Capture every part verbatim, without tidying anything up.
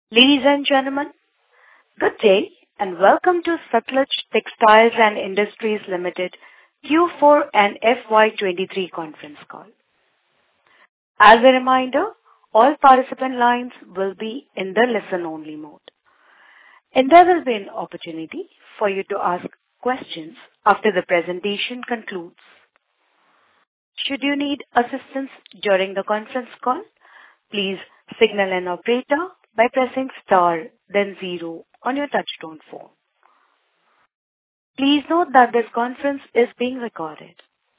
Ladies and gentlemen, good day and welcome to Sutlej Textiles and Industries Limited Q four and F Y twenty-three conference call. As a reminder, all participant lines will be in the listen-only mode, and there will be an opportunity for you to ask questions after the presentation concludes. Should you need assistance during the conference call, please signal an operator by pressing star then zero on your touchtone phone. Please note that this conference is being recorded.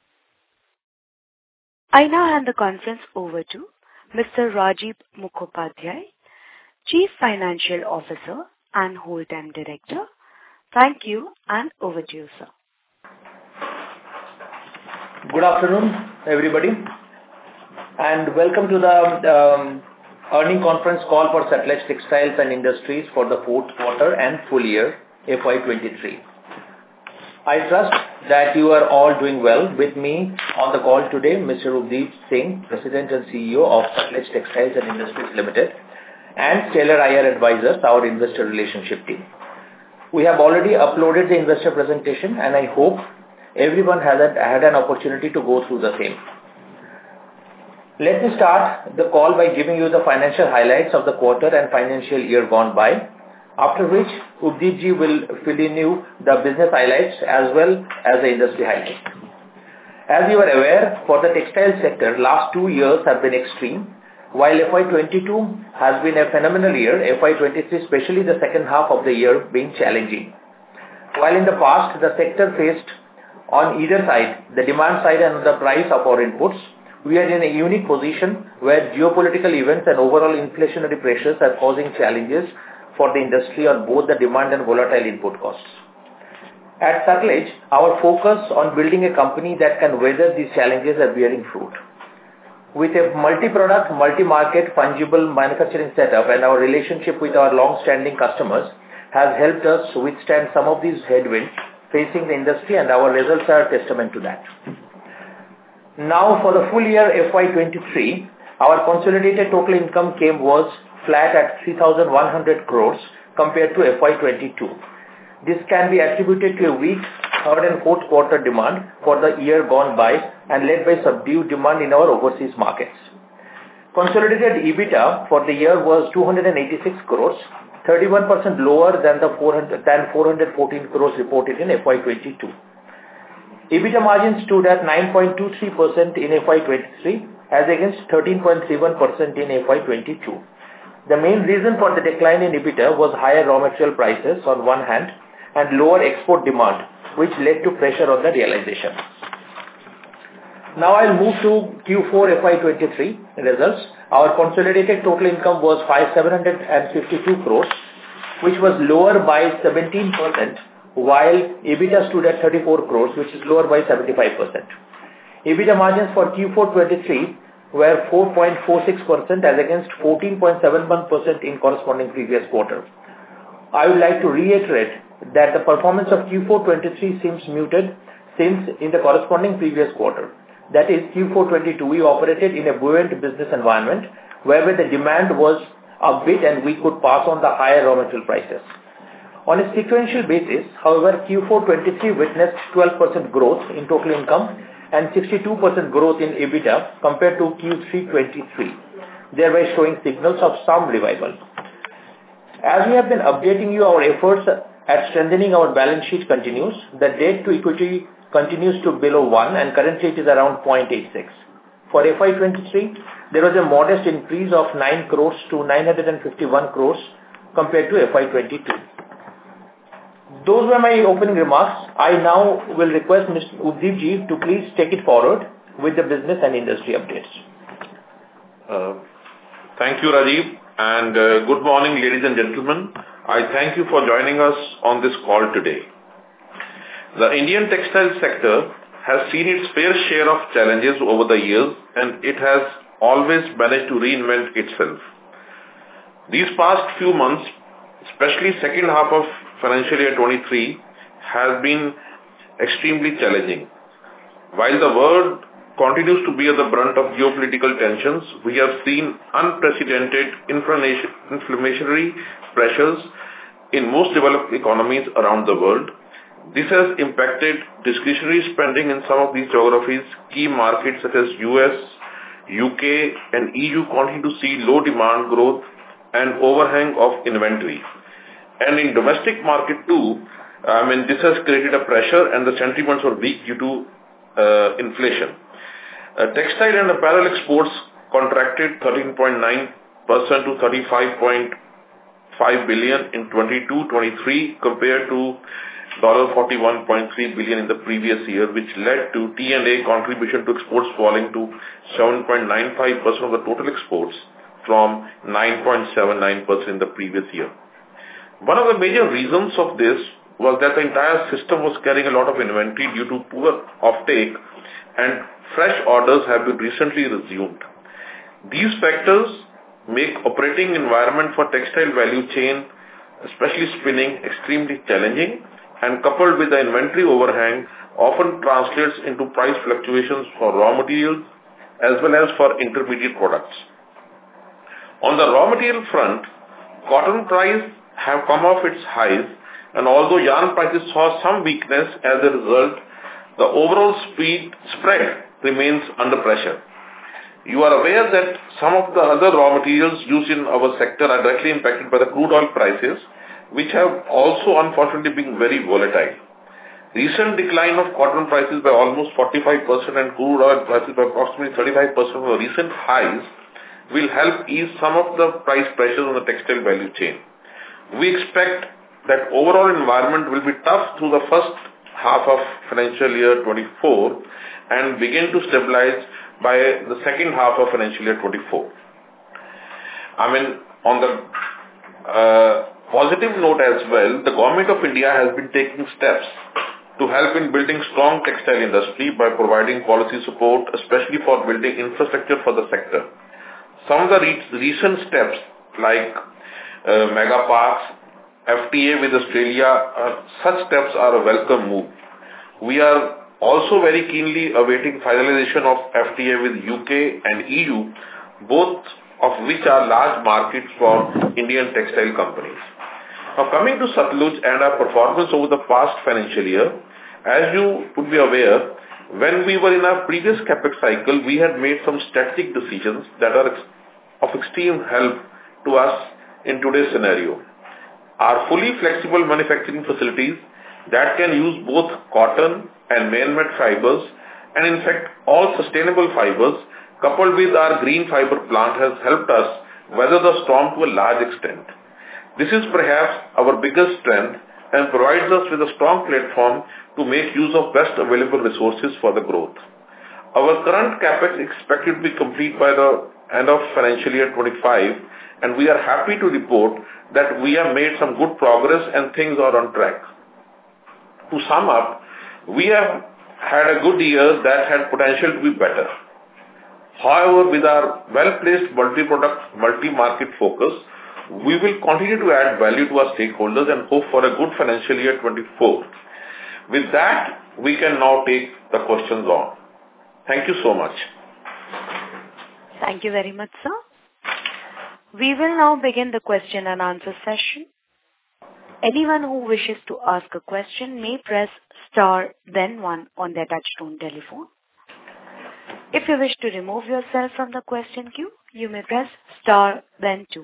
I now hand the conference over to Mister Rajeev Mukhopadhyay, Chief Financial Officer and Whole-Time Director. Thank you, and over to you, sir. Good afternoon, everybody, and welcome to the um, earning conference call for Sutlej Textiles and Industries for the fourth quarter and full year F Y twenty-three. I trust that you are all doing well. With me on the call today, Mister Ubdeep Singh, President and C E O of Sutlej Textiles and Industries Limited, and Stellar I R Advisors, our investor relationship team. We have already uploaded the investor presentation, and I hope everyone has had an opportunity to go through the same. Let me start the call by giving you the financial highlights of the quarter and financial year gone by, after which Ubdeep ji will fill in you the business highlights as well as the industry highlights. As you are aware, for the textile sector, last two years have been extreme. While F Y twenty-two has been a phenomenal year, F Y twenty-three, especially the second half of the year, being challenging. While in the past, the sector faced on either side, the demand side and the price of our inputs, we are in a unique position where geopolitical events and overall inflationary pressures are causing challenges for the industry on both the demand and volatile input costs. At Sutlej, our focus on building a company that can weather these challenges are bearing fruit. With a multi-product, multi-market, fungible manufacturing setup, and our relationship with our long-standing customers has helped us withstand some of these headwinds facing the industry, and our results are a testament to that. Now, for the full year F Y twenty-three, our consolidated total income came was flat at three thousand one hundred crores compared to F Y twenty-two. This can be attributed to a weak third and fourth quarter demand for the year gone by and led by subdued demand in our overseas markets. Consolidated EBITDA for the year was two hundred eighty-six crores, thirty-one percent lower than the four hundred than four hundred fourteen crores reported in F Y twenty-two. EBITDA margin stood at nine point two three percent in F Y twenty-three as against thirteen point three one percent in F Y twenty-two. The main reason for the decline in EBITDA was higher raw material prices on one hand and lower export demand, which led to pressure on the realization. Now I'll move to Q four F Y twenty-three results. Our consolidated total income was five thousand seven hundred fifty-two crores, which was lower by seventeen percent, while EBITDA stood at thirty-four crores, which is lower by seventy-five percent. EBITDA margins for Q four twenty-three were four point four six percent as against fourteen point seven one percent in corresponding previous quarter. I would like to reiterate that the performance of Q four twenty-three seems muted since in the corresponding previous quarter. That is, Q four twenty-two, we operated in a buoyant business environment where the demand was upbeat and we could pass on the higher raw material prices. On a sequential basis, however, Q four twenty-three witnessed twelve percent growth in total income and sixty-two percent growth in EBITDA compared to Q three twenty-three, thereby showing signals of some revival. As we have been updating you, our efforts at strengthening our balance sheet continues. The debt to equity continues to below one and currently it is around zero point eight six. For F Y twenty-three, there was a modest increase of nine crores to nine hundred fifty-one crores compared to F Y twenty-two. Those were my opening remarks. I now will request Mister Ubdeep ji to please take it forward with the business and industry updates. Uh, thank you, Rajeev, and uh, good morning, ladies and gentlemen. I thank you for joining us on this call today. The Indian textile sector has seen its fair share of challenges over the years, and it has always managed to reinvent itself. These past few months, especially second half of financial year twenty-three, has been extremely challenging. While the world continues to bear the brunt of geopolitical tensions. We have seen unprecedented inflationary pressures in most developed economies around the world. This has impacted discretionary spending in some of these geographies. Key markets such as U S, U K and E U continue to see low demand growth and overhang of inventory. And in domestic market too, I mean, this has created a pressure and the sentiments are weak due to uh, inflation. Uh, textile and apparel exports contracted thirteen point nine percent to thirty-five point five billion in twenty-two twenty-three compared to forty-one point three billion in the previous year, which led to T and A contribution to exports falling to seven point nine five percent of the total exports from nine point seven nine percent in the previous year. One of the major reasons of this was that the entire system was carrying a lot of inventory due to poor offtake and fresh orders have been recently resumed. These factors make operating environment for textile value chain, especially spinning, extremely challenging, and coupled with the inventory overhang often translates into price fluctuations for raw materials as well as for intermediate products. On the raw material front, cotton prices have come off its highs, and although yarn prices saw some weakness as a result, the overall speed spread remains under pressure. You are aware that some of the other raw materials used in our sector are directly impacted by the crude oil prices, which have also unfortunately been very volatile. Recent decline of cotton prices by almost forty-five percent and crude oil prices by approximately thirty-five percent of the recent highs will help ease some of the price pressures on the textile value chain. We expect that overall environment will be tough through the first half of financial year twenty-four and begin to stabilize by the second half of financial year twenty-four. I mean, on the uh, positive note as well, the Government of India has been taking steps to help in building strong textile industry by providing policy support, especially for building infrastructure for the sector. Some of the re- recent steps like uh, mega parks, F T A with Australia, uh, such steps are a welcome move. We are also very keenly awaiting finalization of F T A with U K and E U, both of which are large markets for Indian textile companies. Now coming to Satluj and our performance over the past financial year, as you would be aware, when we were in our previous capex cycle, we had made some strategic decisions that are ex- of extreme help to us in today's scenario. Our fully flexible manufacturing facilities that can use both cotton and man-made fibers, and in fact all sustainable fibers, coupled with our green fiber plant, has helped us weather the storm to a large extent. This is perhaps our biggest strength and provides us with a strong platform to make use of best available resources for the growth. Our current capex is expected to be complete by the end of financial year twenty-five, and we are happy to report that we have made some good progress and things are on track. To sum up, we have had a good year that had potential to be better. However, with our well-placed multi-product, multi-market focus, we will continue to add value to our stakeholders and hope for a good financial year twenty-four. With that, we can now take the questions on. Thank you so much. Thank you very much, sir. We will now begin the question and answer session. Anyone who wishes to ask a question may press star then one on their touchtone telephone. If you wish to remove yourself from the question queue, you may press star then two.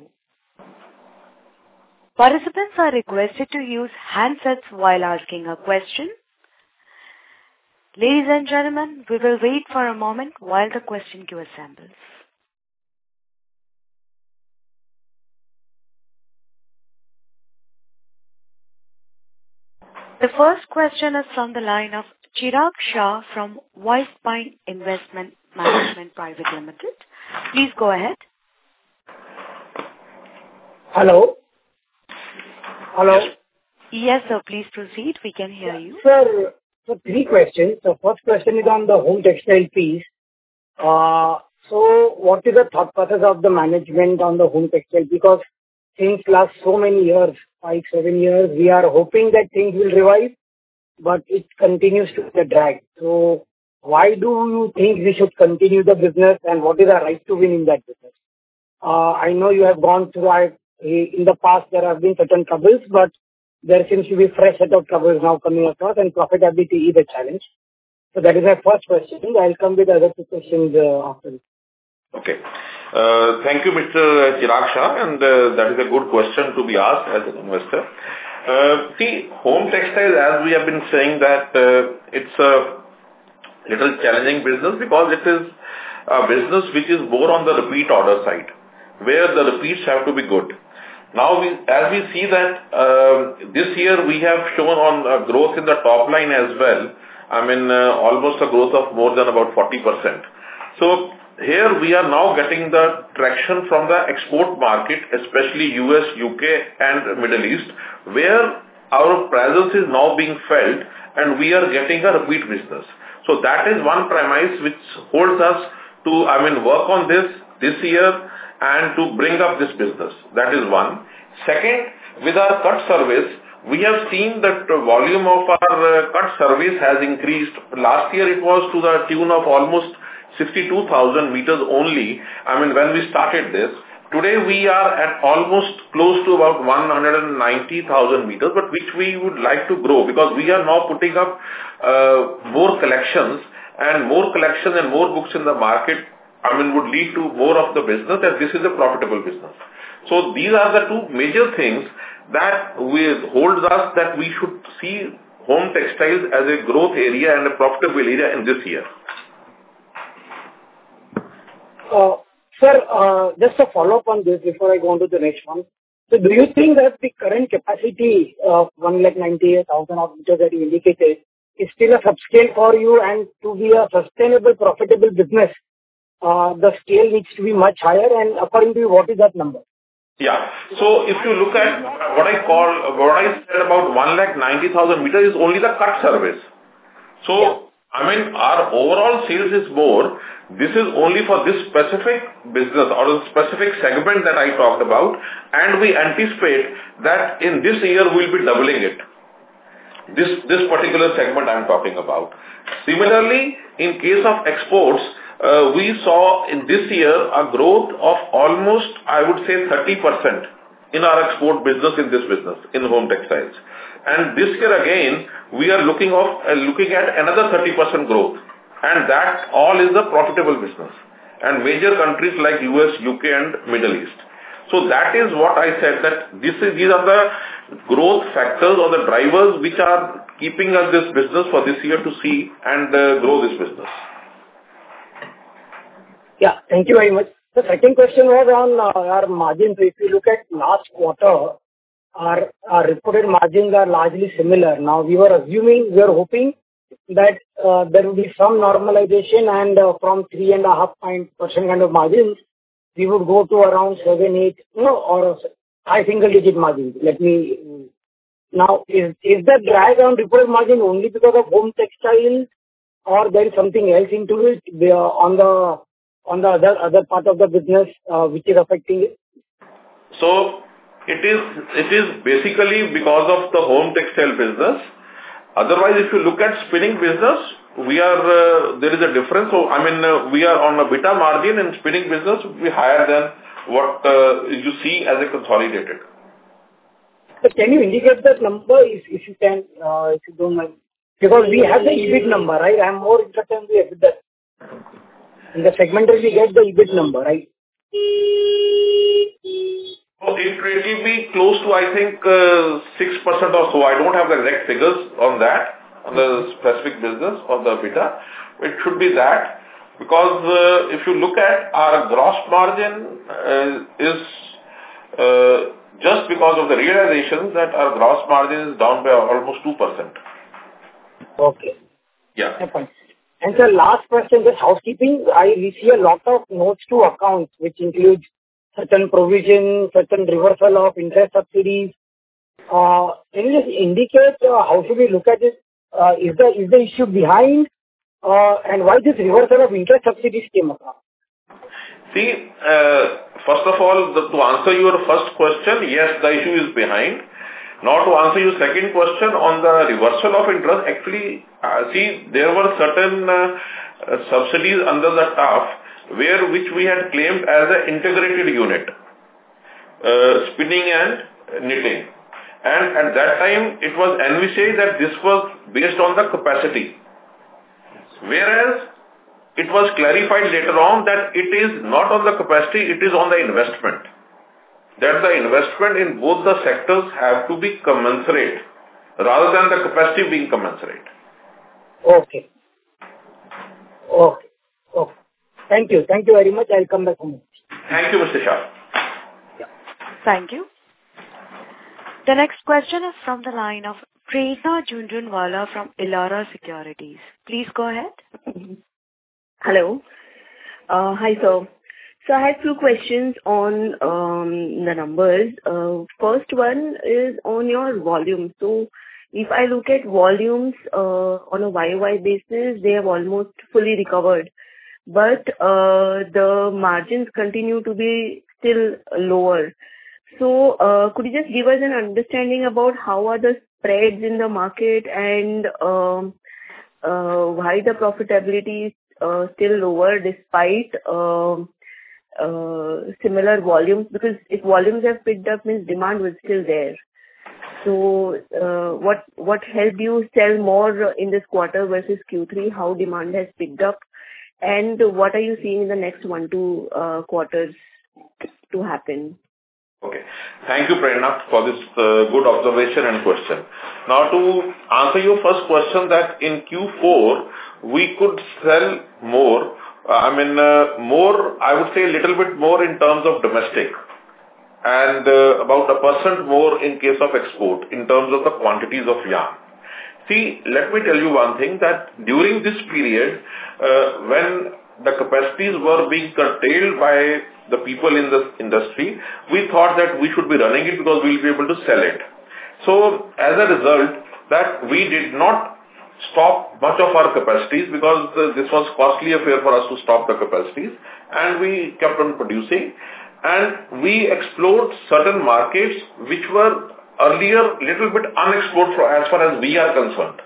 Participants are requested to use handsets while asking a question. Ladies and gentlemen, we will wait for a moment while the question queue assembles. The first question is from the line of Chirag Shah from White Pine Investment Management Private Limited. Please go ahead. Hello. Hello. Yes, sir. Please proceed. We can hear you. Sir, so three questions. The first question is on the home textile piece. Uh, so what is the thought process of the management on the home textile? Because since last so many years, five, seven years, we are hoping that things will revive, but it continues to be a drag. So why do you think we should continue the business, and what is our right to win in that business? Uh, I know you have gone through it. In the past, there have been certain troubles, but there seems to be fresh set of troubles now coming across, and profitability is a challenge. So that is my first question. I'll come with other two questions uh, after this. Okay. Uh, Thank you, Mister Chirag Shah, and uh, that is a good question to be asked as an investor. Uh, See, home textiles, as we have been saying, that uh, it's a little challenging business because it is a business which is more on the repeat order side, where the repeats have to be good. Now, we, as we see that uh, this year we have shown on a growth in the top line as well. I mean, uh, almost a growth of more than about forty percent. So, here we are now getting the traction from the export market, especially U S, U K and Middle East, where our presence is now being felt and we are getting a repeat business. So that is one premise which holds us to, I mean, work on this this year and to bring up this business. That is one. Second, with our cut service, we have seen that the volume of our uh, cut service has increased. Last year it was to the tune of almost sixty-two thousand meters only. I mean, when we started this, today we are at almost close to about one hundred ninety thousand meters, but which we would like to grow because we are now putting up uh, more collections, and more collections and more books in the market, I mean, would lead to more of the business, and this is a profitable business. So these are the two major things that we holds us that we should see home textiles as a growth area and a profitable area in this year. Uh, sir, uh, just a follow-up on this before I go on to the next one. So do you think that the current capacity of one lakh ninety-eight thousand of meters that you indicated is still a subscale for you, and to be a sustainable, profitable business, uh, the scale needs to be much higher, and according to you, what is that number? Yeah. So if you look at what I call, what I said about one lakh ninety thousand meters is only the cut service. So, yeah. I mean, our overall sales is more. This is only for this specific business or the specific segment that I talked about, and we anticipate that in this year we'll be doubling it. This, this particular segment I'm talking about. Similarly, in case of exports, uh, we saw in this year a growth of almost, I would say, thirty percent in our export business in this business, in home textiles. And this year again, we are looking of uh, looking at another thirty percent growth. And that all is a profitable business. And major countries like U S, U K and Middle East. So that is what I said, that this is, these are the growth factors or the drivers which are keeping us this business for this year to see and uh, grow this business. Yeah, thank you very much. The second question was on uh, our margins. If you look at last quarter, our, our reported margins are largely similar. Now, we were assuming, we were hoping that uh, there will be some normalization, and uh, from three and a half percent kind of margins, we would go to around seven, eight, you know, or high single digit margins. Let me, now, is, is the drag on reported margin only because of home textiles, or there is something else into it uh, on the, on the other, other part of the business uh, which is affecting it? So, it is, it is basically because of the home textile business. Otherwise, if you look at spinning business, we are, uh, there is a difference. So, I mean, uh, we are on a beta margin in spinning business, we higher than what uh, you see as a consolidated. But can you indicate that number if, if you can, uh, if you don't mind? Because we have the E B I T number, right? I am more interested in the EBITDA. In the segmental, we get the E B I T number, right? So it will be close to, I think, uh, six percent or so. I don't have the exact figures on that, on the specific business of the EBITDA. It should be that, because uh, if you look at our gross margin uh, is uh, just because of the realizations that our gross margin is down by almost two percent. Okay. Yeah. And the last question, just housekeeping. I we see a lot of notes to accounts, which includes certain provision, certain reversal of interest subsidies. Uh, can you just indicate uh, how should we look at it? Uh, is the is the issue behind, uh, and why this reversal of interest subsidies came across? See, uh, first of all, the, to answer your first question, yes, the issue is behind. Now, to answer your second question on the reversal of interest, actually, uh, see, there were certain uh, uh, subsidies under the T A F where which we had claimed as an integrated unit, uh, spinning and knitting. And at that time, it was envisaged that this was based on the capacity. Whereas, it was clarified later on that it is not on the capacity, it is on the investment. That the investment in both the sectors have to be commensurate rather than the capacity being commensurate. Okay. Okay. Okay. Thank you. Thank you very much. I'll come back home. Thank you, Mister Shah. Yeah. Thank you. The next question is from the line of Prerna Jhunjhunwala from Elara Securities. Please go ahead. Hello. Uh, hi, sir. So I have two questions on um, the numbers. Uh, first one is on your volume. So if I look at volumes uh, on a Y O Y basis, they have almost fully recovered. But uh, the margins continue to be still lower. So uh, could you just give us an understanding about how are the spreads in the market and um, uh, why the profitability is uh, still lower despite uh, uh, similar volumes? Because if volumes have picked up, means demand was still there. So uh, what what helped you sell more in this quarter versus Q three? How demand has picked up? And what are you seeing in the next one, two uh, quarters to happen? Okay. Thank you, Prerna, for this uh, good observation and question. Now, to answer your first question, that in Q four, we could sell more. Uh, I mean, uh, more, I would say a little bit more in terms of domestic and uh, about a percent more in case of export in terms of the quantities of yarn. See, let me tell you one thing, that during this period, uh, when the capacities were being curtailed by the people in the industry, we thought that we should be running it because we will be able to sell it. So, as a result, that we did not stop much of our capacities because uh, this was costly affair for us to stop the capacities, and we kept on producing, and we explored certain markets which were earlier little bit unexplored for, as far as we are concerned.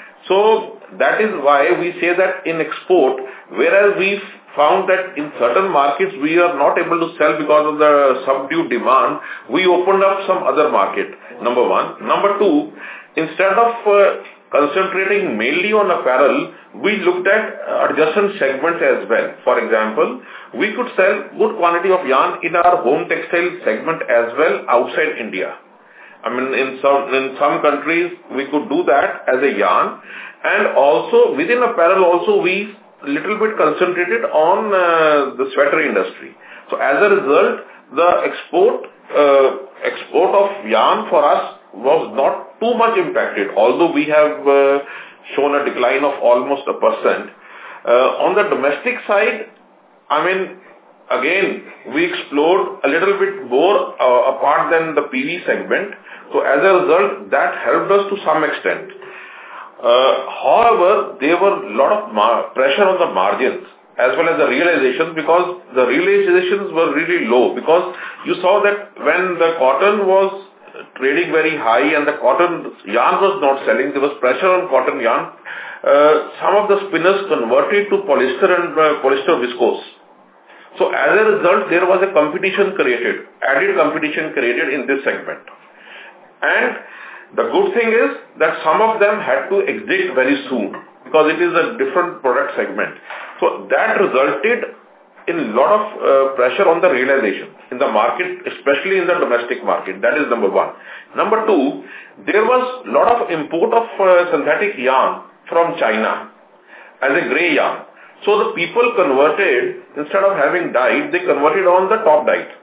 So that is why we say that in export, whereas we found that in certain markets we are not able to sell because of the subdued demand, we opened up some other market, number one. Number two, instead of uh, concentrating mainly on apparel, we looked at adjacent segments as well. For example, we could sell good quantity of yarn in our home textile segment as well outside India. I mean, in some, in some countries, we could do that as a yarn. And also, within apparel also, we little bit concentrated on uh, the sweater industry. So, as a result, the export, uh, export of yarn for us was not too much impacted, although we have uh, shown a decline of almost a percent. Uh, on the domestic side, I mean, again, we explored a little bit more uh, apart than the P V segment. So, as a result, that helped us to some extent. Uh, however, there were a lot of mar- pressure on the margins as well as the realizations, because the realizations were really low, because you saw that when the cotton was trading very high and the cotton yarn was not selling, there was pressure on cotton yarn. Uh, some of the spinners converted to polyester and uh, polyester viscose. So, as a result, there was a competition created, added competition created in this segment. And the good thing is that some of them had to exit very soon because it is a different product segment. So that resulted in a lot of uh, pressure on the realization in the market, especially in the domestic market. That is number one. Number two, there was a lot of import of uh, synthetic yarn from China as a grey yarn. So the people converted, instead of having dyed, they converted on the top dyed.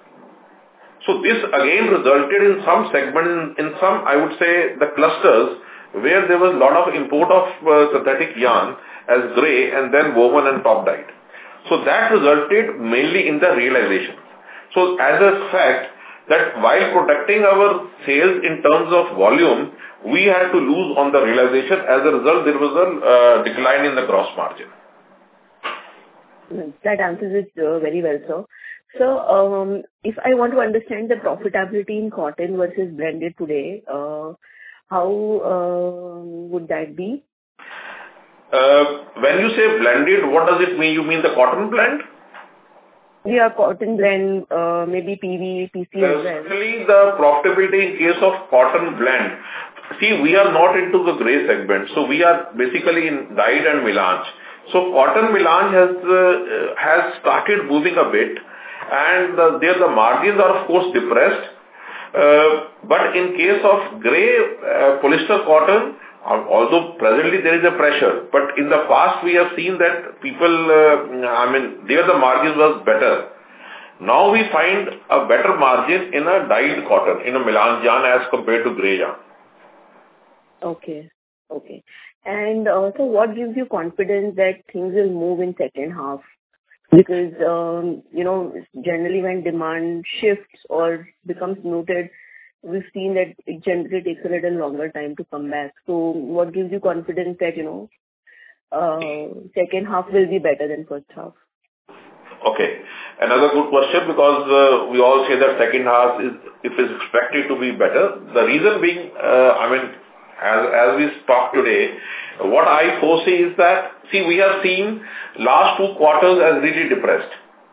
So this again resulted in some segment, in some, I would say, the clusters where there was a lot of import of uh, synthetic yarn as grey and then woven and top dyed. So that resulted mainly in the realization. So as a fact, that while protecting our sales in terms of volume, we had to lose on the realization. As a result, there was a uh, decline in the gross margin. That answers it uh, very well, sir. So, um, if I want to understand the profitability in cotton versus blended today, uh, how uh, would that be? Uh, when you say blended, what does it mean? You mean the cotton blend? Yeah, cotton blend, uh, maybe P V, P C as well. Especially the profitability in case of cotton blend. See, we are not into the grey segment, so we are basically in dyed and melange. So cotton melange has uh, has started moving a bit, and uh, there the margins are of course depressed. Uh, but in case of grey uh, polyester cotton, uh, although presently there is a pressure, but in the past we have seen that people, uh, I mean, there the margins was better. Now we find a better margin in a dyed cotton, in a melange yarn as compared to grey yarn. Okay. Okay. And uh, so what gives you confidence that things will move in second half? Because, um, you know, generally when demand shifts or becomes muted, we've seen that it generally takes a little longer time to come back. So what gives you confidence that, you know, uh, second half will be better than first half? Okay. Another good question, because uh, we all say that second half is, it is expected to be better. The reason being, uh, I mean, as, as we talk today, what I foresee is that, see, we have seen last two quarters as really depressed.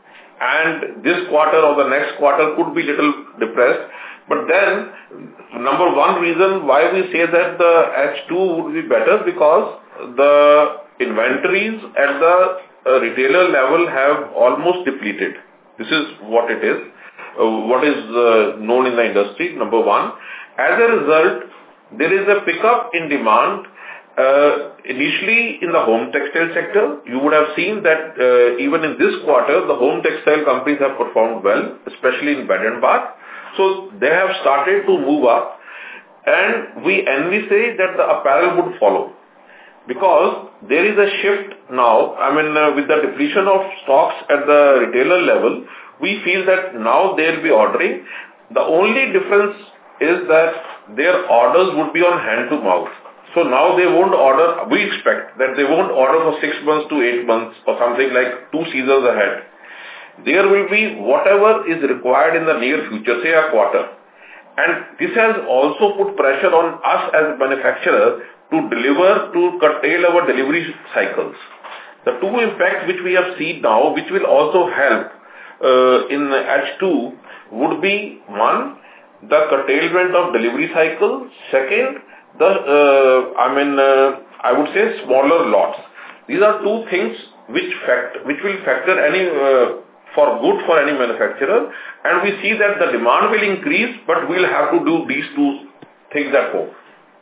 And this quarter or the next quarter could be little depressed. But then, number one reason why we say that the H two would be better, because the inventories at the uh, retailer level have almost depleted. This is what it is, uh, what is uh, known in the industry, number one. As a result, there is a pickup in demand. Uh, initially in the home textile sector, you would have seen that uh, even in this quarter, the home textile companies have performed well, especially in bed and bath. So they have started to move up, and we envisage that the apparel would follow, because there is a shift now. I mean, uh, with the depletion of stocks at the retailer level, we feel that now they'll be ordering. The only difference is that their orders would be on hand to mouth. So now they won't order, we expect that they won't order for six months to eight months or something like two seasons ahead. There will be whatever is required in the near future, say a quarter. And this has also put pressure on us as manufacturers to deliver, to curtail our delivery cycles. The two impacts which we have seen now, which will also help uh, in H two, would be one, the curtailment of delivery cycle. Second, the, uh, I mean, uh, I would say smaller lots. These are two things which fact, which will factor any, uh, for good for any manufacturer, and we see that the demand will increase, but we'll have to do these two things at home.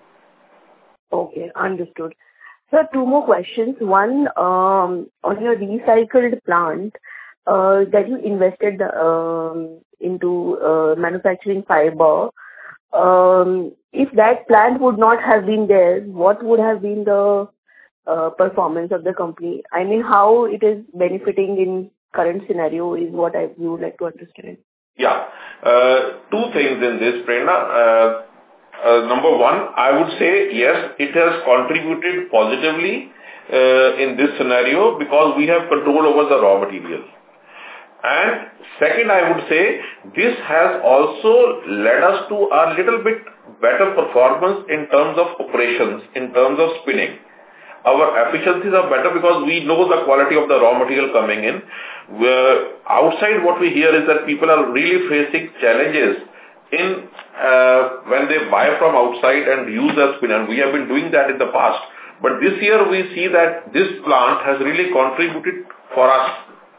Okay, understood. So two more questions. One, um, on your recycled plant, uh, that you invested um, into uh, manufacturing fiber, um, if that plant would not have been there, what would have been the uh, performance of the company? I mean, how it is benefiting in current scenario is what I would like to understand. Yeah. Uh, two things in this, Prerna. Uh, uh, number one, I would say, yes, it has contributed positively uh, in this scenario because we have control over the raw material. And second, I would say, this has also led us to a little bit better performance in terms of operations, in terms of spinning. Our efficiencies are better because we know the quality of the raw material coming in. Where outside, what we hear is that people are really facing challenges in uh, when they buy from outside and use a spinner. We have been doing that in the past. But this year, we see that this plant has really contributed for us.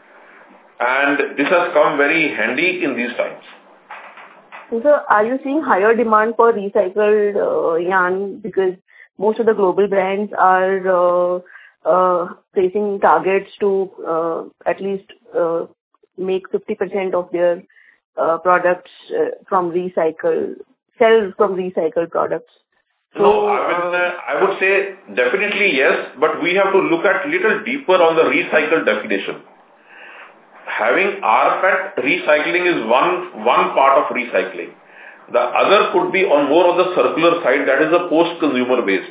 And this has come very handy in these times. So, are you seeing higher demand for recycled uh, yarn because most of the global brands are uh, uh, placing targets to uh, at least uh, make fifty percent of their uh, products uh, from recycle, sell from recycled products? So, no, I mean, uh, I would say definitely yes, but we have to look at little deeper on the recycled definition. Having R P E T recycling is one, one part of recycling. The other could be on more of the circular side, that is the post-consumer waste.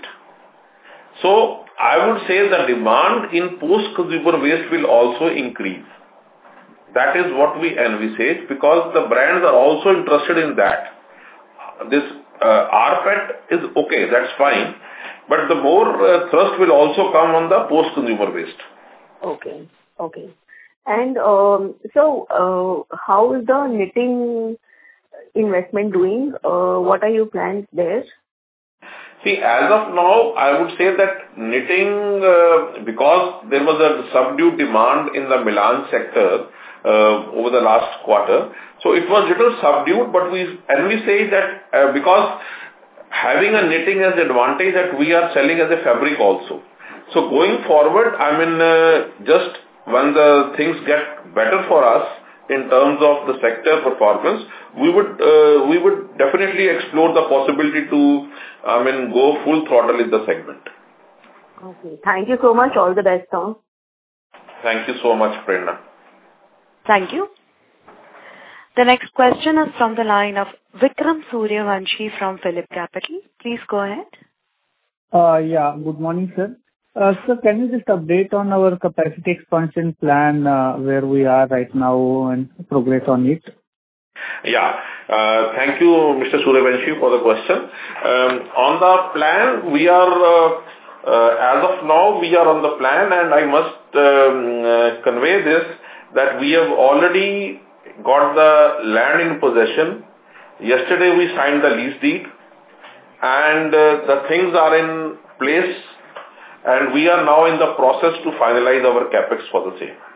So, I would say the demand in post-consumer waste will also increase. That is what we envisage, because the brands are also interested in that. This uh, R P E T is okay, that's fine, but the more uh, thrust will also come on the post-consumer waste. Okay, okay. And um, so, uh, how is the knitting investment doing? Uh, what are your plans there? See, as of now, I would say that knitting, uh, because there was a subdued demand in the Milan sector uh, over the last quarter, so it was little subdued, but we envisage that uh, because having a knitting as advantage that we are selling as a fabric also. So going forward, I mean, uh, just when the things get better for us in terms of the sector performance, we would uh, we would definitely explore the possibility to, I mean, go full throttle in the segment. Okay. Thank you so much. All the best, Tom. Thank you so much, Prerna. Thank you. The next question is from the line of Vikram Suryavanshi from Phillip Capital. Please go ahead. Uh, yeah, good morning, sir. Uh, sir, can you just update on our capacity expansion plan, uh, where we are right now and progress on it? Yeah. Uh, thank you, Mister Suryavanshi, for the question. Um, on the plan, we are, uh, uh, as of now, we are on the plan, and I must um, uh, convey this, that we have already got the land in possession. Yesterday, we signed the lease deed, and uh, the things are in place, and we are now in the process to finalize our capex for the same.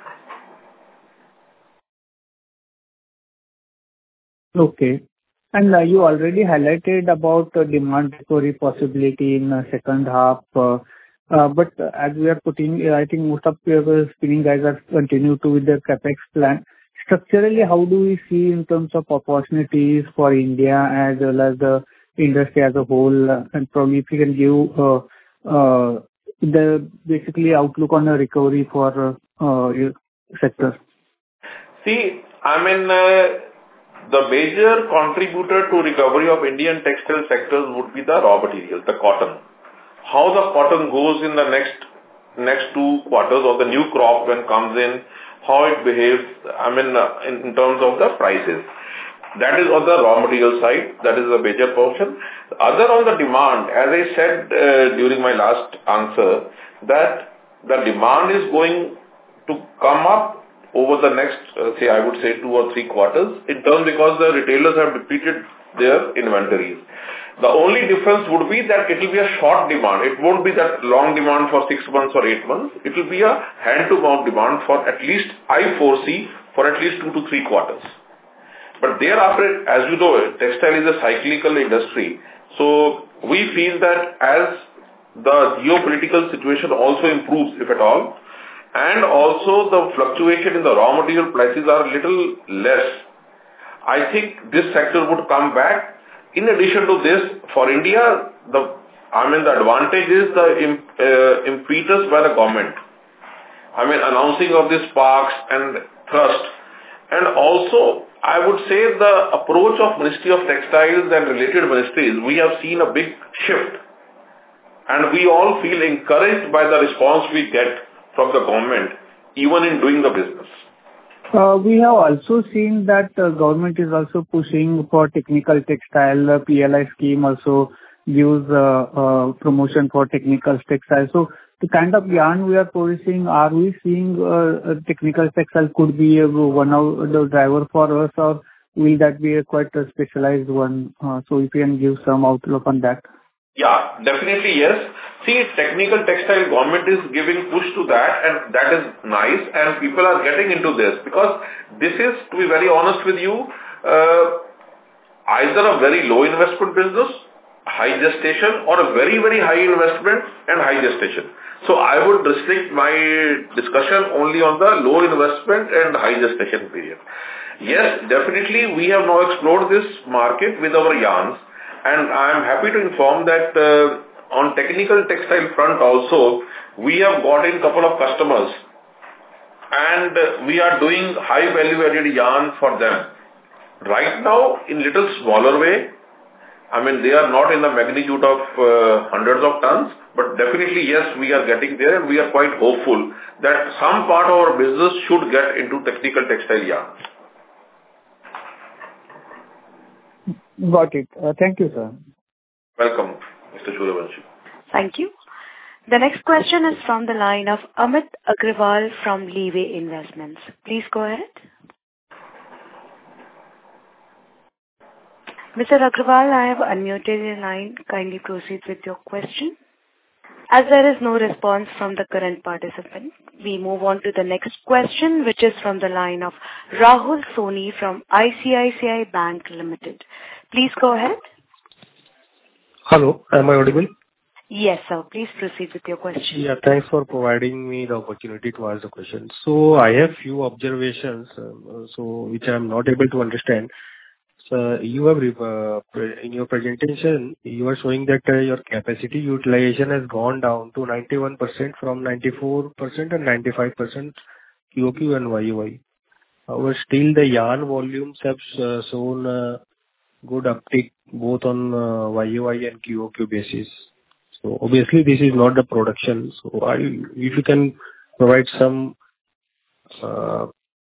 Okay. And uh, you already highlighted about uh, demand recovery possibility in the second half. Uh, uh, but uh, as we are putting, uh, I think most of your spinning guys are continue to with their capex plan. Structurally, how do we see in terms of opportunities for India as well as the industry as a whole? Uh, and probably if you can give uh, uh, the basically outlook on the recovery for uh, uh, your sector. See, I mean, uh, the major contributor to recovery of Indian textile sectors would be the raw material, the cotton. How the cotton goes in the next next two quarters or the new crop when comes in, how it behaves, I mean, uh, in, in terms of the prices. That is on the raw material side. That is a major portion. Other on the demand, as I said uh, during my last answer, that the demand is going to come up over the next, uh, say, I would say two or three quarters, in terms because the retailers have depleted their inventories. The only difference would be that it will be a short demand. It won't be that long demand for six months or eight months. It will be a hand-to-mouth demand for at least, I foresee, for at least two to three quarters. But thereafter, as you know, textile is a cyclical industry. So we feel that as the geopolitical situation also improves, if at all, and also the fluctuation in the raw material prices are a little less, I think this sector would come back. In addition to this, for India, the I mean the advantage is the imp, uh, impetus by the government. I mean announcing of these parks and thrust, and also I would say the approach of Ministry of Textiles and related ministries, we have seen a big shift, and we all feel encouraged by the response we get from the government, even in doing the business. Uh, we have also seen that uh, government is also pushing for technical textile. Uh, P L I scheme also gives uh, uh, promotion for technical textile. So the kind of yarn we are producing, are we seeing uh, technical textile could be uh, one of the driver for us, or will that be a quite a specialized one? Uh, so if you can give some outlook on that. Yeah, definitely yes. See, technical textile government is giving push to that, and that is nice, and people are getting into this because this is, to be very honest with you, uh, either a very low investment business, high gestation, or a very, very high investment and high gestation. So I would restrict my discussion only on the low investment and high gestation period. Yes, definitely we have now explored this market with our yarns. And I am happy to inform that uh, on technical textile front also, we have got in couple of customers, and uh, we are doing high value added yarn for them. Right now, in little smaller way, I mean, they are not in the magnitude of uh, hundreds of tons, but definitely, yes, we are getting there, and we are quite hopeful that some part of our business should get into technical textile yarns. Got it. Uh, Thank you, sir. Welcome, Mister Suryavanshi. Thank you. The next question is from the line of Amit Agrawal from Leeway Investments. Please go ahead. Mister Agrawal, I have unmuted your line. Kindly proceed with your question. As there is no response from the current participant, we move on to the next question, which is from the line of Rahul Soni from I C I C I Bank Limited. Please go ahead. Hello, am I audible? Yes, sir. Please proceed with your question. Yeah, thanks for providing me the opportunity to ask the question. So I have few observations, uh, so which I am not able to understand. So you have uh, pre- in your presentation, you are showing that uh, your capacity utilization has gone down to ninety-one percent from ninety-four percent and ninety-five percent Q O Q and Y O Y. However, still the yarn volumes have uh, shown uh, good uptick both on uh, Y O Y and Q O Q basis. So obviously this is not the production. So I, if you can provide some. Uh,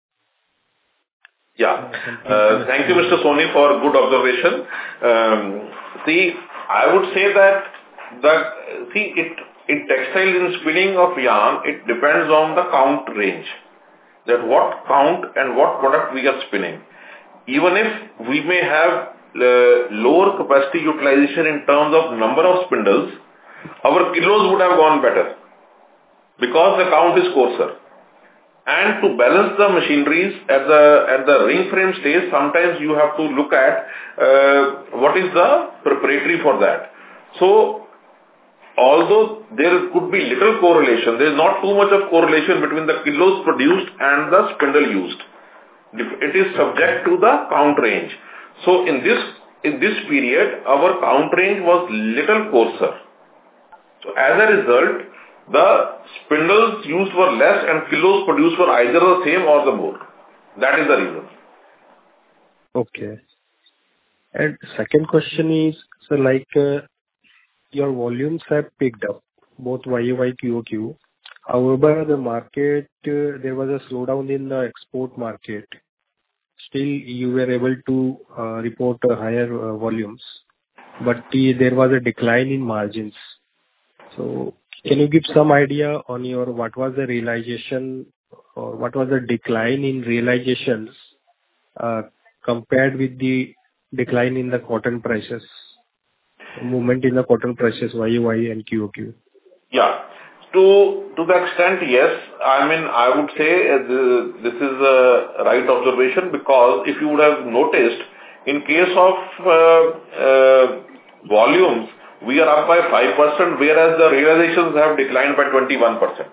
yeah. Uh, thank you, Mister Soni, for good observation. Um, see, I would say that that see it in textile in spinning of yarn, it depends on the count range. That what count and what product we are spinning. Even if we may have uh, lower capacity utilization in terms of number of spindles, our kilos would have gone better because the count is coarser. And to balance the machineries at the at the ring frame stage, sometimes you have to look at uh, what is the preparatory for that. So, although there could be little correlation, there is not too much of correlation between the kilos produced and the spindle used. It is subject to the count range. So, in this in this period, our count range was little coarser. So, as a result, the spindles used were less and kilos produced were either the same or the more. That is the reason. Okay. And second question is, so like uh, your volumes have picked up, both Y O Y, Q O Q. However, the market, uh, there was a slowdown in the export market. Still, you were able to uh, report uh, higher uh, volumes, but the, there was a decline in margins. So, can you give some idea on your what was the realization or what was the decline in realizations uh, compared with the decline in the cotton prices, movement in the cotton prices, Y O Y and Q O Q? Yeah. To to the extent, yes. I mean, I would say uh, the, this is a right observation because if you would have noticed, in case of uh, uh, volumes, we are up by five percent, whereas the realizations have declined by twenty-one percent.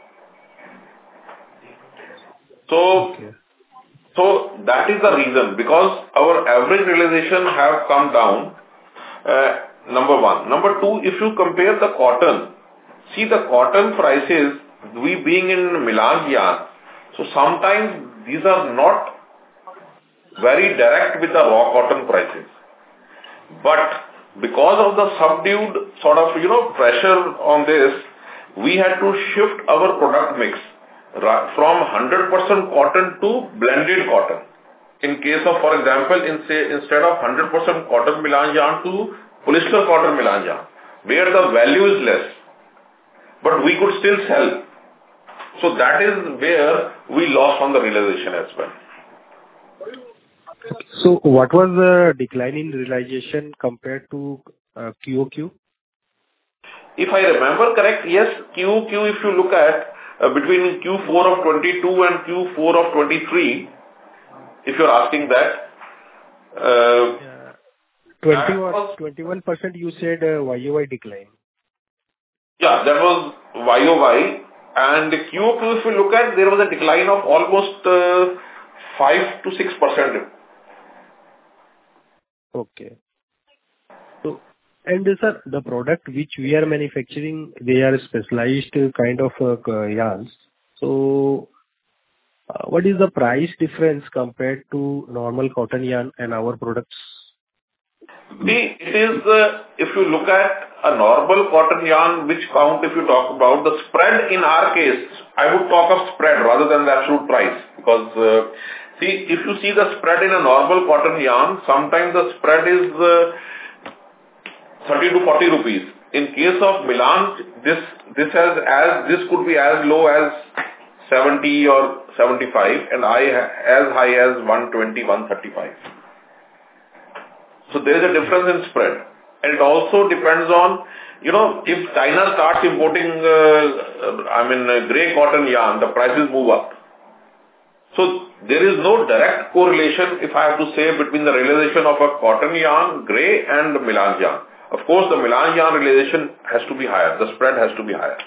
So, okay. so that is the reason, because our average realization have come down, uh, number one. Number two, if you compare the cotton, see the cotton prices, we being in Milan yarn, so sometimes these are not very direct with the raw cotton prices. But because of the subdued sort of, you know, pressure on this, we had to shift our product mix from one hundred percent cotton to blended cotton. In case of, for example, in say, instead of one hundred percent cotton Milan yarn to polyester cotton Milan yarn, where the value is less, but we could still sell. So that is where we lost on the realization as well. So what was the decline in realization compared to uh, Q O Q? If I remember correct, yes, Q O Q, if you look at uh, between Q four of twenty-two and Q four of twenty-three, if you're asking that. Uh, yeah. twenty-one, twenty-one percent you said uh, Y O Y decline. Yeah, that was Y O Y. And Q O Q, if you look at, there was a decline of almost uh, five to six percent. Okay. So, and sir, the product which we are manufacturing, they are specialized kind of uh, yarns. So, uh, what is the price difference compared to normal cotton yarn and our products? See, it is, uh, if you look at a normal cotton yarn, which count if you talk about, the spread in our case, I would talk of spread rather than the absolute price. Because, uh, see, if you see the spread in a normal cotton yarn, sometimes the spread is uh, thirty to forty rupees. In case of Milan, this, this has as, this could be as low as seventy or seventy-five and I as high as one twenty, one thirty-five. So there is a difference in spread. And it also depends on, you know, if China starts importing, uh, I mean, uh, grey cotton yarn, the prices move up. So there is no direct correlation, if I have to say, between the realization of a cotton yarn, grey and the Milan yarn. Of course, the Milan yarn realization has to be higher. The spread has to be higher.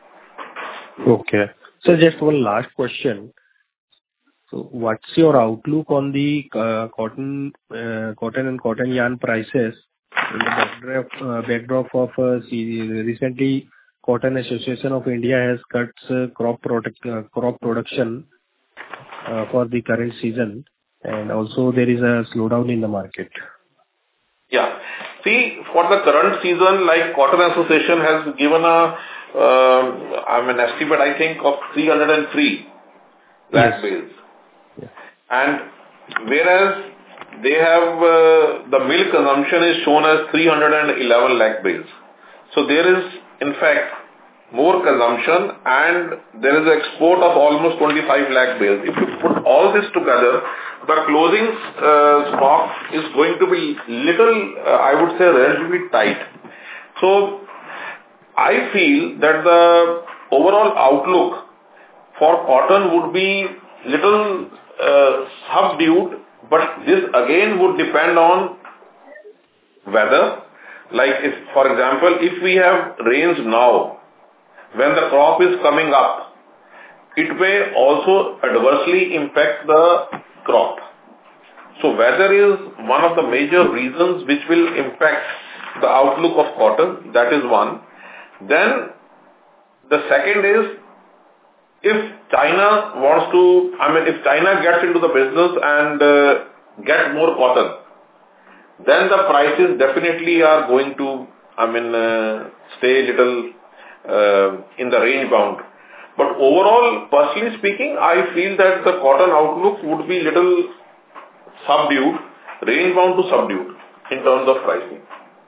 Okay. So just one last question. So what's your outlook on the uh, cotton, uh, cotton and cotton yarn prices in the backdrop, uh, backdrop of uh, see, recently Cotton Association of India has cut uh, crop product uh, crop production uh, for the current season, and also there is a slowdown in the market. Yeah. See, for the current season, like Cotton Association has given a, uh, I mean, estimate, I think, of three hundred three lakh Yes. bales. Yeah. And whereas they have, uh, the milk consumption is shown as three hundred eleven lakh bales. So there is, in fact, more consumption and there is an export of almost twenty-five lakh bales. If you put all this together, the closing uh, stock is going to be little, uh, I would say, relatively tight. So I feel that the overall outlook for cotton would be little uh, subdued, but this again would depend on weather. Like if, for example, if we have rains now, when the crop is coming up, it may also adversely impact the crop. So weather is one of the major reasons which will impact the outlook of cotton. That is one. Then the second is, if China wants to, I mean, if China gets into the business and uh, gets more cotton, then the prices definitely are going to, I mean, uh, stay little uh, in the range bound. But overall, personally speaking, I feel that the cotton outlook would be little subdued, range bound to subdued in terms of pricing.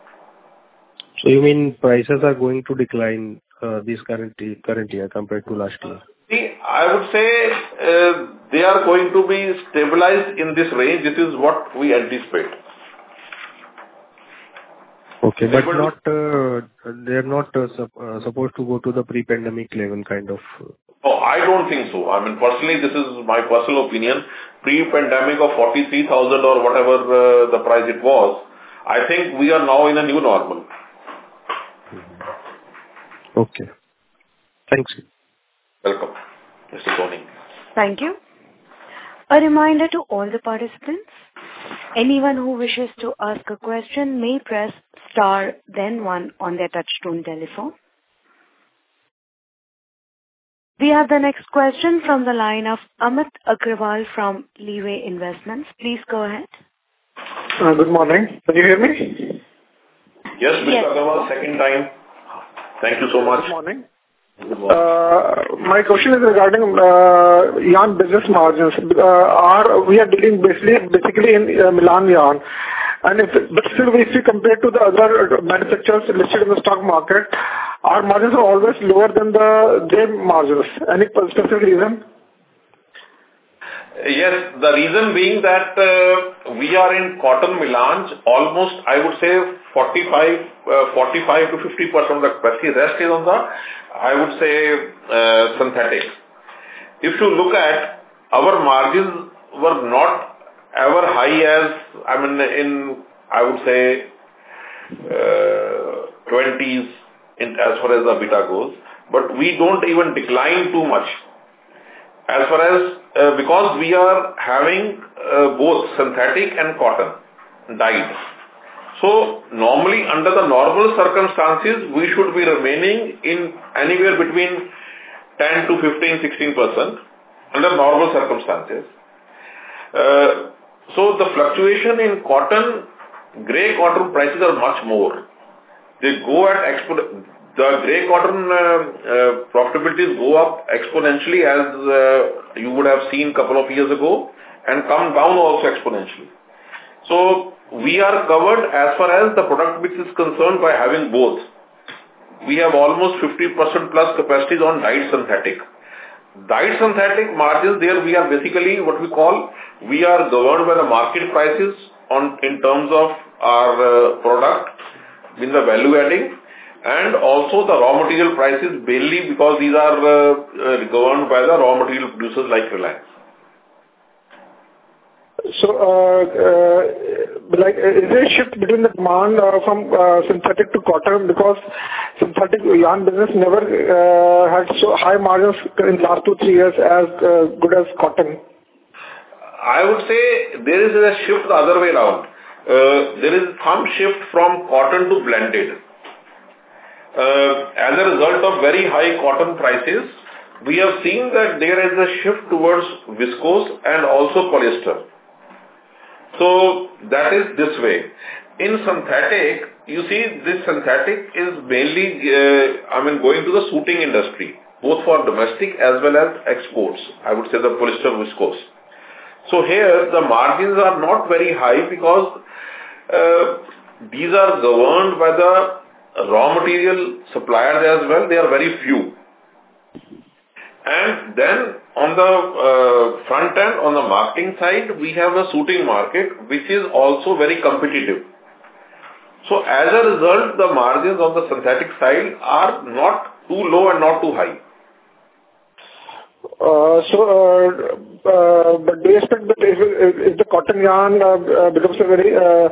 So you mean prices are going to decline uh, this current current year compared to last year? See, I would say uh, they are going to be stabilized in this range. This is what we anticipate. Okay, but not uh, they are not uh, sup- uh, supposed to go to the pre-pandemic level kind of. Oh, I don't think so. I mean, personally, this is my personal opinion. Pre-pandemic of forty-three thousand or whatever uh, the price it was, I think we are now in a new normal. Okay. Thanks. Welcome, Mister Soni. Thank you. A reminder to all the participants, anyone who wishes to ask a question may press star then one on their touchtone telephone. We have the next question from the line of Amit Agrawal from Leeway Investments. Please go ahead. Uh, good morning. Can you hear me? Yes, Mister Yes. Agarwal, second time. Thank you so much. Good morning. Good morning. Uh, my question is regarding uh, yarn business margins. Uh, are we are dealing basically basically in uh, Milan yarn, and if but still if we compare to the other manufacturers listed in the stock market, our margins are always lower than the their margins. Any specific reason? Yes, the reason being that uh, we are in cotton melange, almost I would say forty-five, uh, forty-five to fifty percent of the capacity. Rest is on the, I would say, uh, synthetics. If you look at, our margins were not ever high as, I mean, in, I would say, uh, twenties in, as far as the beta goes, but we don't even decline too much. As far as, uh, because we are having uh, both synthetic and cotton dyed. So, normally under the normal circumstances, we should be remaining in anywhere between ten to fifteen, sixteen percent under normal circumstances. Uh, so, the fluctuation in cotton grey cotton prices are much more. They go at expo- the grey cotton uh, uh, profitabilities go up exponentially, as uh, you would have seen a couple of years ago, and come down also exponentially. So we are covered as far as the product mix is concerned by having both. We have almost fifty percent plus capacities on dyed synthetic. Dyed synthetic margins, there we are basically what we call, we are governed by the market prices on in terms of our uh, product in the value adding, and also the raw material prices, mainly because these are uh, uh, governed by the raw material producers like Reliance. So, uh, uh, like, is there a shift between the demand uh, from uh, synthetic to cotton, because synthetic yarn business never uh, had so high margins in the last two, three years as uh, good as cotton? I would say there is a shift the other way around. Uh, there is some shift from cotton to blended. Uh, as a result of very high cotton prices, we have seen that there is a shift towards viscose and also polyester. So that is this way. In synthetic, you see, this synthetic is mainly, uh, I mean, going to the suiting industry, both for domestic as well as exports. I would say the polyester viscose. So here the margins are not very high because uh, these are governed by the raw material suppliers as well. They are very few. And then on the uh, front end, on the marketing side, we have a suiting market, which is also very competitive. So as a result, the margins on the synthetic side are not too low and not too high. Uh, so, uh, uh, but do you expect that if, if the cotton yarn uh, uh, becomes a very uh,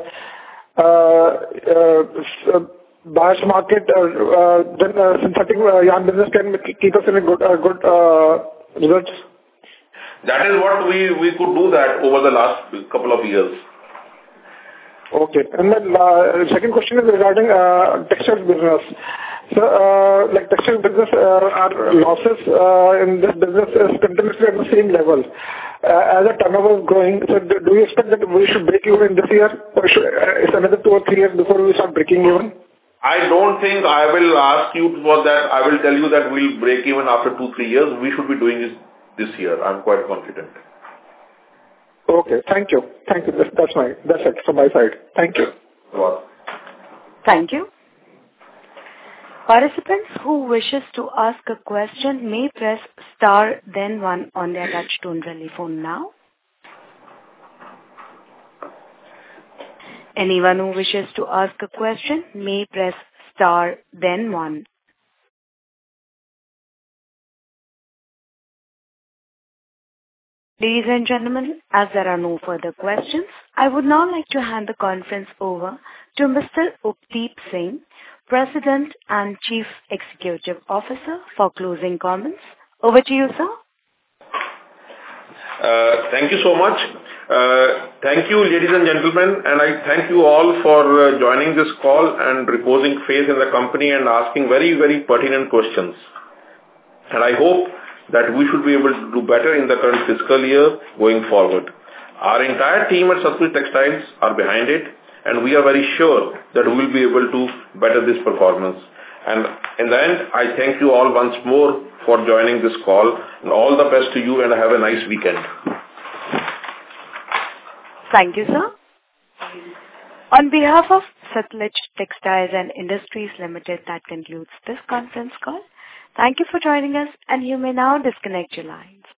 uh, uh, buyer's market, uh, uh, then uh, synthetic uh, yarn business can keep us in a good, uh, good uh, results? That is what we, we could do that over the last couple of years. Okay. And then uh, second question is regarding uh, textile business. So, uh, like textile business, uh, our losses uh, in this business is continuously at the same level. Uh, as the turnover is growing, so do, do you expect that we should break even in this year, or should, uh, it's another two or three years before we start breaking even? I don't think I will ask you for that. I will tell you that we'll break even after two, three years. We should be doing this this year. I'm quite confident. Okay. Thank you. Thank you. That's, that's my, that's it from my side. Thank you. Wow. Thank you. Participants who wishes to ask a question may press star then one on their touch-tone telephone now. Anyone who wishes to ask a question may press star then one. Ladies and gentlemen, as there are no further questions, I would now like to hand the conference over to Mister Updeep Singh, President and Chief Executive Officer, for closing comments. Over to you, sir. Uh, thank you so much. Uh, thank you, ladies and gentlemen, and I thank you all for uh, joining this call and reposing faith in the company and asking very, very pertinent questions. And I hope that we should be able to do better in the current fiscal year going forward. Our entire team at Satluj Textiles are behind it, and we are very sure that we will be able to better this performance. And in the end, I thank you all once more for joining this call, and all the best to you, and have a nice weekend. Thank you, sir. On behalf of Satluj Textiles and Industries Limited, that concludes this conference call. Thank you for joining us, and you may now disconnect your lines.